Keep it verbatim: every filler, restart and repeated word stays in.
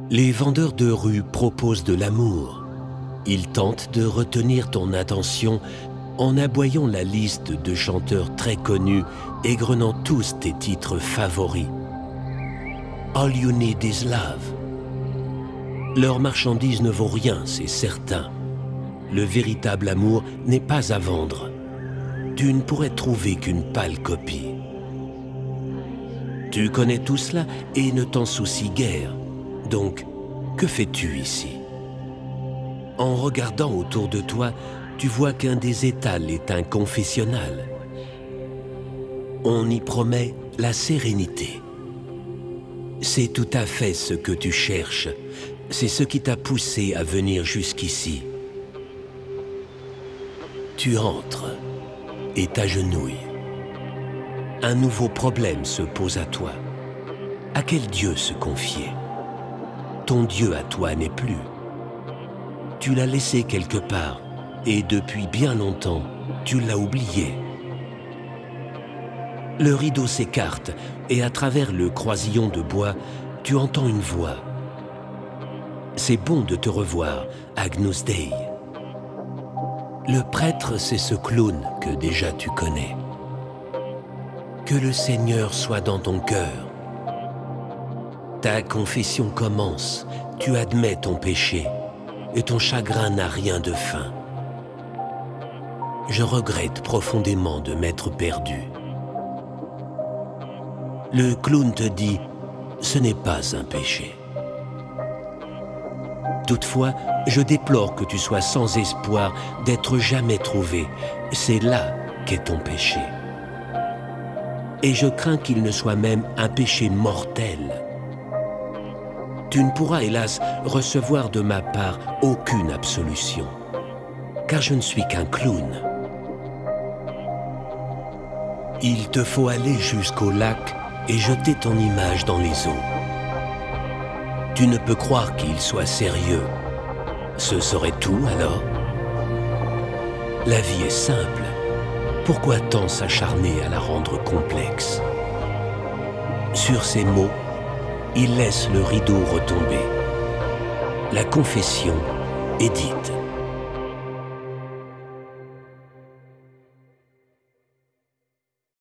Les vendeurs de rue proposent de l'amour. Ils tentent de retenir ton attention en aboyant la liste de chanteurs très connus, égrenant tous tes titres favoris. All you need is love. Leur marchandise ne vaut rien, c'est certain. Le véritable amour n'est pas à vendre. Tu ne pourrais trouver qu'une pâle copie. Tu connais tout cela et ne t'en soucies guère. Donc, que fais-tu ici? En regardant autour de toi, tu vois qu'un des étals est un confessionnal. On y promet la sérénité. C'est tout à fait ce que tu cherches. C'est ce qui t'a poussé à venir jusqu'ici. Tu entres et t'agenouilles. Un nouveau problème se pose à toi. À quel Dieu se confier? Ton Dieu à toi n'est plus. Tu l'as laissé quelque part et depuis bien longtemps, tu l'as oublié. Le rideau s'écarte et à travers le croisillon de bois, tu entends une voix. C'est bon de te revoir, Agnus Dei. Le prêtre, c'est ce clown que déjà tu connais. Que le Seigneur soit dans ton cœur. Ta confession commence, tu admets ton péché, et ton chagrin n'a rien de fin. Je regrette profondément de m'être perdu. Le clown te dit, ce n'est pas un péché. Toutefois, je déplore que tu sois sans espoir d'être jamais trouvé. C'est là qu'est ton péché. Et je crains qu'il ne soit même un péché mortel. Tu ne pourras hélas recevoir de ma part aucune absolution, car je ne suis qu'un clown. Il te faut aller jusqu'au lac et jeter ton image dans les eaux. Tu ne peux croire qu'il soit sérieux. Ce serait tout alors? La vie est simple. Pourquoi tant s'acharner à la rendre complexe? Sur ces mots, il laisse le rideau retomber. La confession est dite.